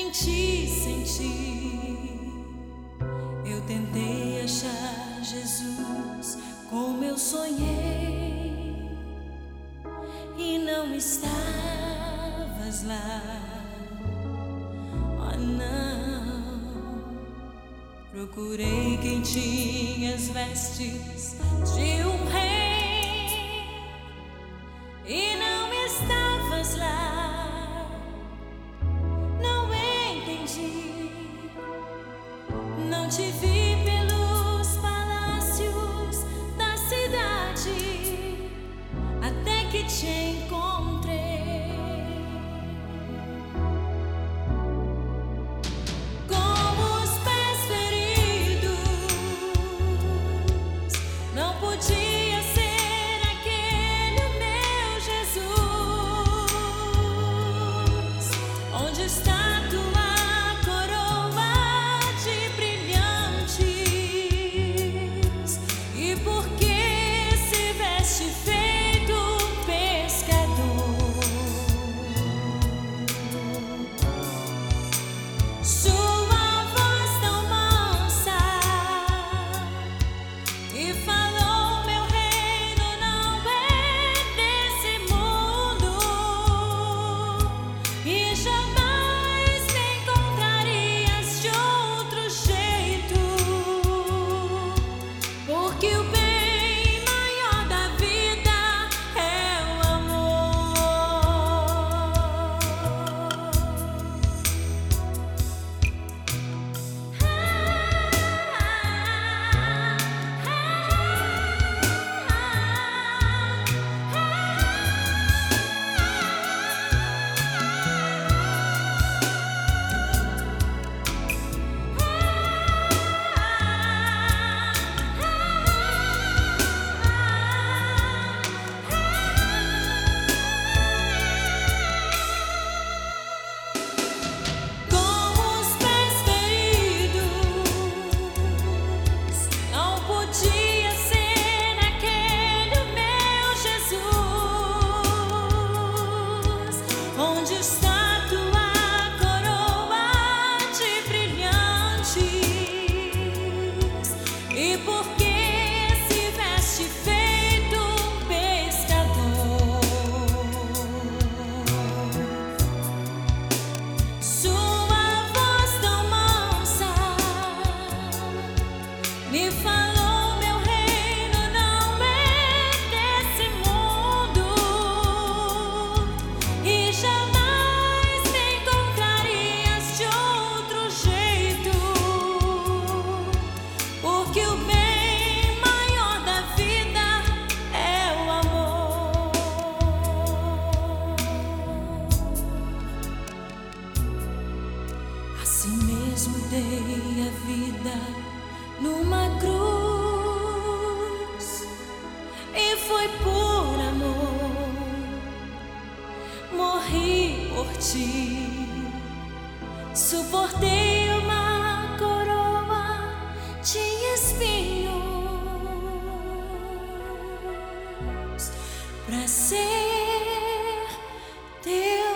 nem te senti. Eu tentei achar Jesus como eu sonhei e não estavas lá. Oh, não. Procurei quem tinha as vestes de um rei e não estavas lá. Não entendi, não te vi pelos palácios da cidade até que te encontrei. Com os pés feridos, não podia ser aquele o meu Jesus. Onde está tua coroa de brilhantes? E por que se veste feito pescador? Sua voz tão mansa e falou: meu reino não é desse mundo, e jamais me encontrarias de outro jeito, porque o bem maior da vida é o amor. Com os pés feridos, não podia ser aquele o meu Jesus. Onde está tua coroa de brilhantes? E por que se veste feito pescador? Sua voz tão mansa me falou: meu reino não é desse mundo, e jamais me encontrarias de outro jeito, porque o bem maior da vida é o amor. Assim mesmo dei a vida numa cruz, e foi por amor. Morri por ti, suportei uma coroa de espinhos pra ser teu